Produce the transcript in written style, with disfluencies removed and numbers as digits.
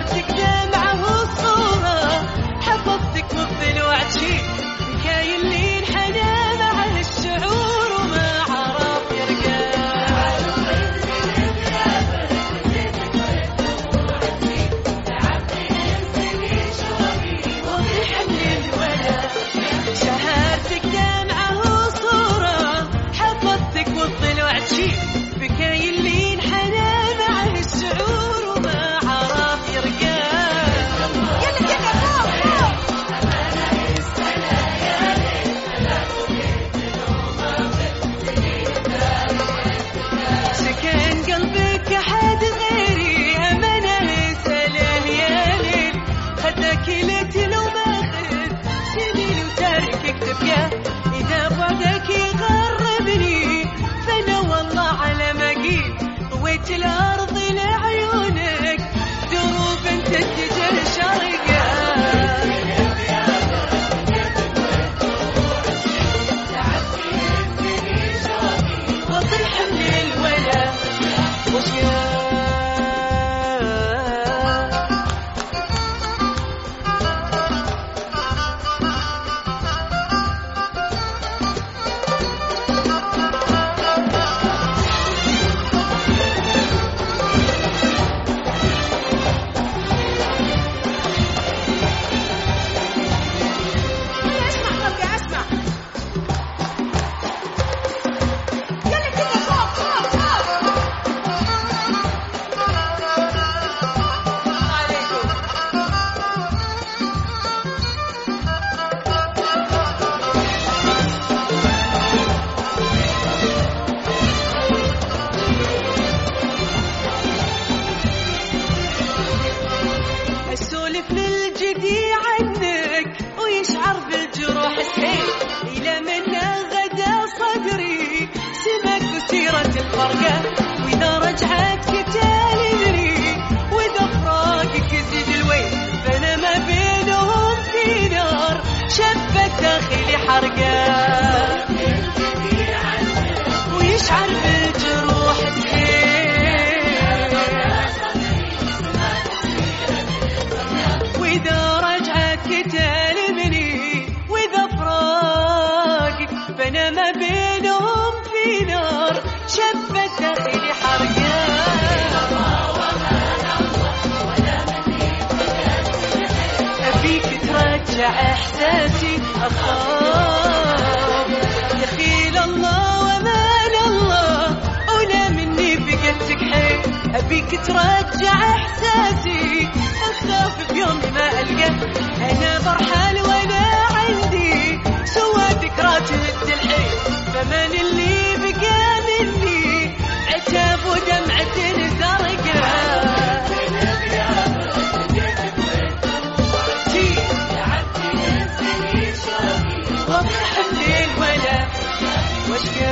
شهادتك دمعة وصورة حفظتك والضلوع تشيل بكاي اللي انحنى مع الشعور وما عرف يرقى وضيح من الولا شهادتك دمعة وصورة حفظتك والضلوع تشيل بكاي اللي انحنى مع الشعور وما عرف يرقى سكن قلبك أحد غيري أمانة يسأله يا ليل خدك ليت لو ماخذ سنين وتاركك تبقى إذا بعدك يغربني فأنا والله على ما قيل طويت الأرض لعيونك دروب انت اتجاه شرقة وطيح من الولا وشيا اسولف للجدي عنك ويشعر بالجروح سحيل الى من غدا صدري سمك وسيرة الفرقة واذا رجعتك تالمني واذا فراقك يزيد الويل فانا ما بينهم في نار شبت داخلي حرقة ويشعر بالجروح سحيل وإذا رجعتك تالمني وإذا فراقك فأنا ما بينهم في نار شبت داخلي حرقة أبيك ترجع إحساسي أخاف دخيل الله ومان الله أنا مني بقلتك حيل أبيك ترجع إحساسي أخاف بيوم ما ألقى أنا برحال وأنا عندي سوى ذكرى تهد الحيل فمن اللي بقى مني عتاب ودمعة زرقاء وضح من الولا واشكي